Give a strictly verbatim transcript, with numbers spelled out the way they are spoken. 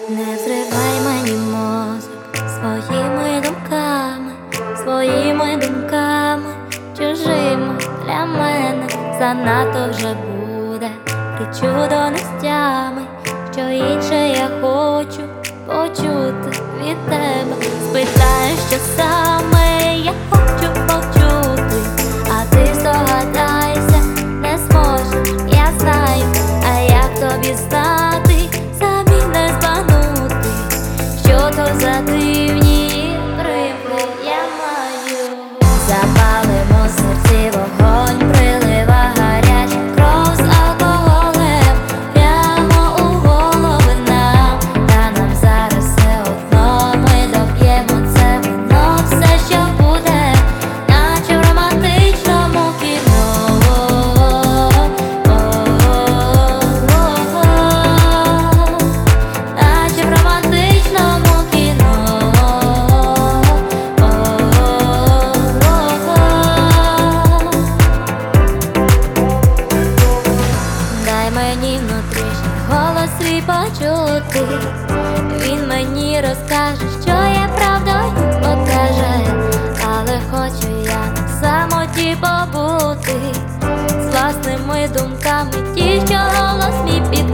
Не взривай мені мозок своїми думками, своїми думками, чужими для мене занадто вже буде. Причудо нестями, що інше я хочу почути від тебе. Спитаєш, що саме я хочу почути, а ти здогадайся, не зможеш, я знаю, а як тобі знати, самі не збагнути, що то за дивні примхи я маю. Запалимо в серці вогонь, прилива гаряча кров з алкоголем прямо у голови нам. Та нам зараз все одно, ми доп'ємо це вино, все, що буде, наче в романтичному кіно. Наче в романтичному кіно. Дай мені внутрішній голос свій почути. Він мені розкаже, що є правдою, покаже. Але хочу я на самоті побути з власними думками, ті, що голос мій під